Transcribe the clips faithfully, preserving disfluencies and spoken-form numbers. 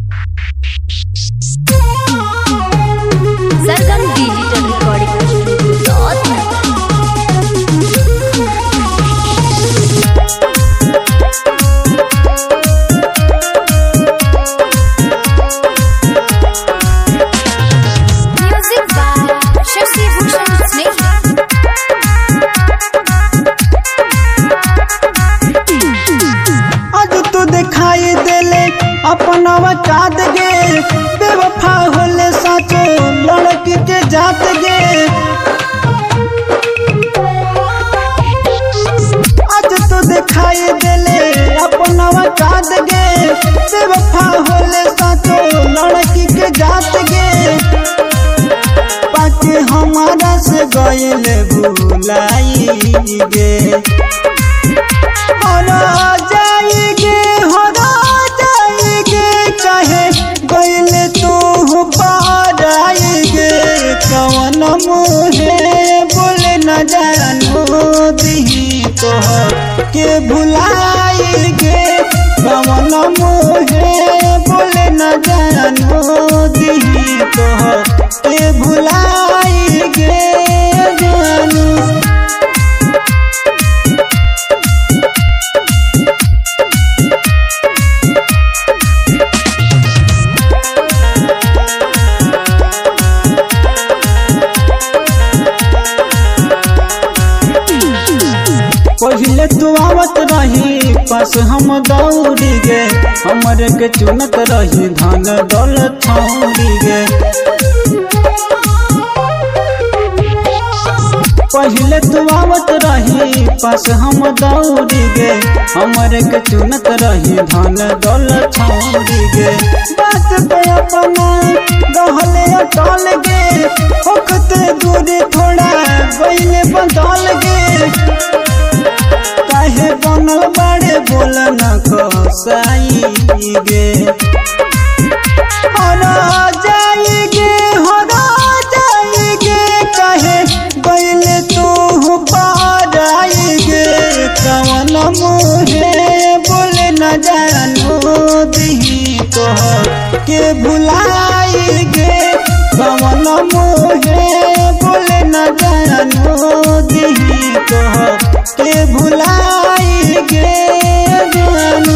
सरगम digital recording साथ music by Shashi Bhushan Snehi. आज तू दिखाई देले अपना वकात गे, बेवफा होले साचो लड़की के जात गे। आज तू दिखाई देले अपना वकात गे, बेवफा होले साचो लड़की के जात गे। बाकी हमारा से गइले भुलाई गे, हरा जाएगे हरा जाएगे कहे गइले तू पार आएगे। कवन मुहे बोले न जानू दी तो के भुलाएगे। कवन मुहे बोले न जानू दी तो के भुलाएगे जानू। पहले तू आवत रही पास हम दौड़ी गे, हमरे के चुनत रही धन दौलत छौड़ी गे। पहले तू आवत रही पास हम दौड़ी गे, हमरे के चुनत रही धन दौलत छौड़ी गे। बात पे अपना रहले अटल गे, होखते दूरी थोड़ा गइले बदल गे। काहे बनल बाड़े बोल न खसाई गे, हरा जाएगे हरा जाएगे कहे गइले तू पार आएगे। कवन मुहे बोले न जानू दी तो के भुलाएगे। कवन मुहे बोले न जानू दी तो के भुलाएगे जानू।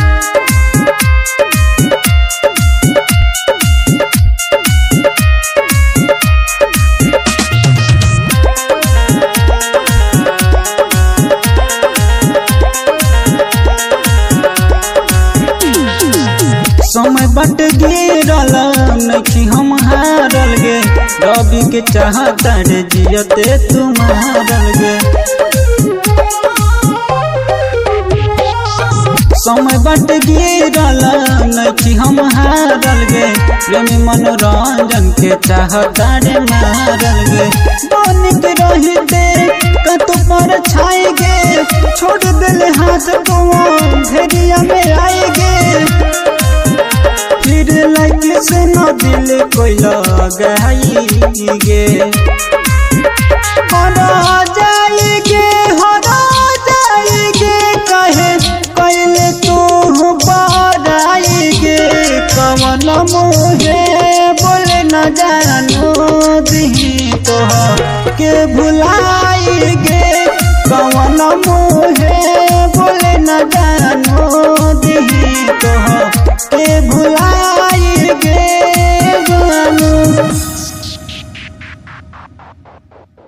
समय बट गिरल नखी हम हारल गे, रवि के चाहता रे जियते तुम हारल गे। समय बट गिरल नखी हम हारल गे, प्रेमी मनोरंजन के चाहता रे मारल गे। बनिक रही दे कतु पर छाए गे, छोड़ दिल हाथ को भेड़िया में आएगे। फिर लगे से न दिल कोई लगाई गे, हरा जाएगे हरा जाएगे कहे पहले तू पार आएगे। कवन मुहे बोले न जानू दी तो के भुलाएगे। कवन मुहे बोले न जानू दी तो के भुलाएगे जानू।